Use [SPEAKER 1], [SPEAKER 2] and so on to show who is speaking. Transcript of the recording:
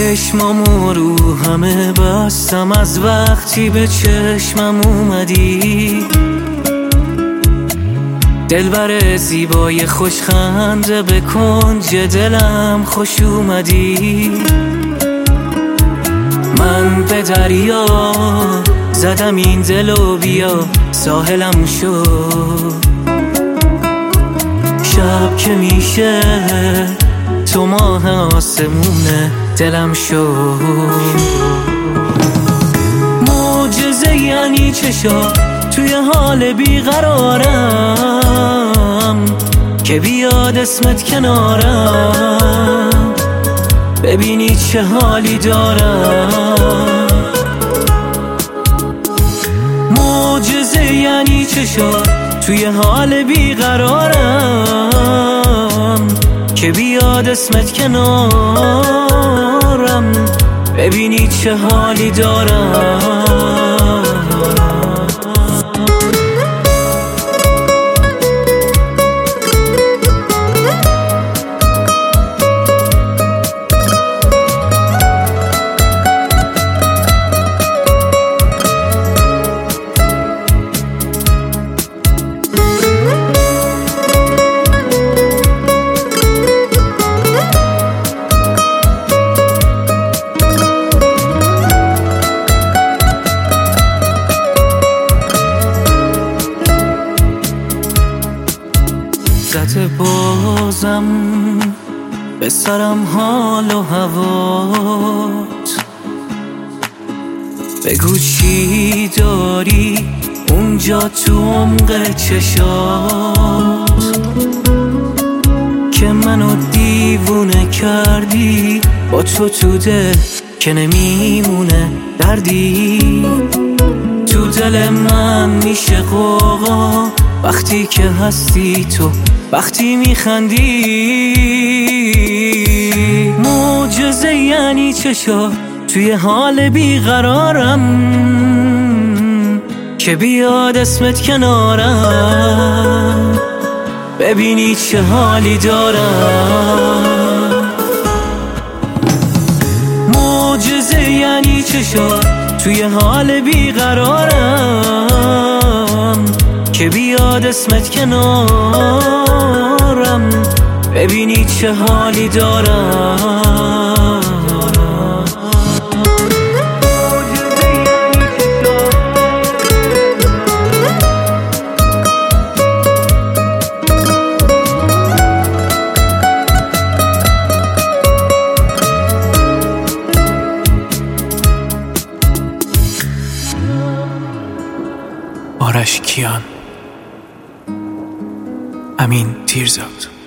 [SPEAKER 1] چشمامو رو همه بستم از وقتی به چشمم اومدی. دلبر زیبای خوشخنده به کنج دلم خوش اومدی. من به دریا زدم این دلو بیا ساحلم شد. شب که میشه تو ماه آسمونه دلم شد. معجزه یعنی چشا توی حال بیقرارم که بیاد اسمت کنارم ببینی چه حالی دارم. معجزه یعنی چشا توی حال بیقرارم که بیاد اسمت کنارم ببینی چه حالی دارم. زده بازم به سرم حال و هوات. بگو چی داری اونجا تو عمق چشات که منو دیوونه کردی. با تو دل که نمیمونه دردی. تو دل من میشه غوغا وقتی که هستی تو، وقتی میخندی. معجزه یعنی چشا توی حال بیقرارم که بیاد اسمت کنارم ببینی چه حالی دارم. معجزه یعنی چشا توی حال بیقرارم که بیاد اسمت کنارم ببینی چه حالی دارم.
[SPEAKER 2] آرش کیان، امین تیرزاد.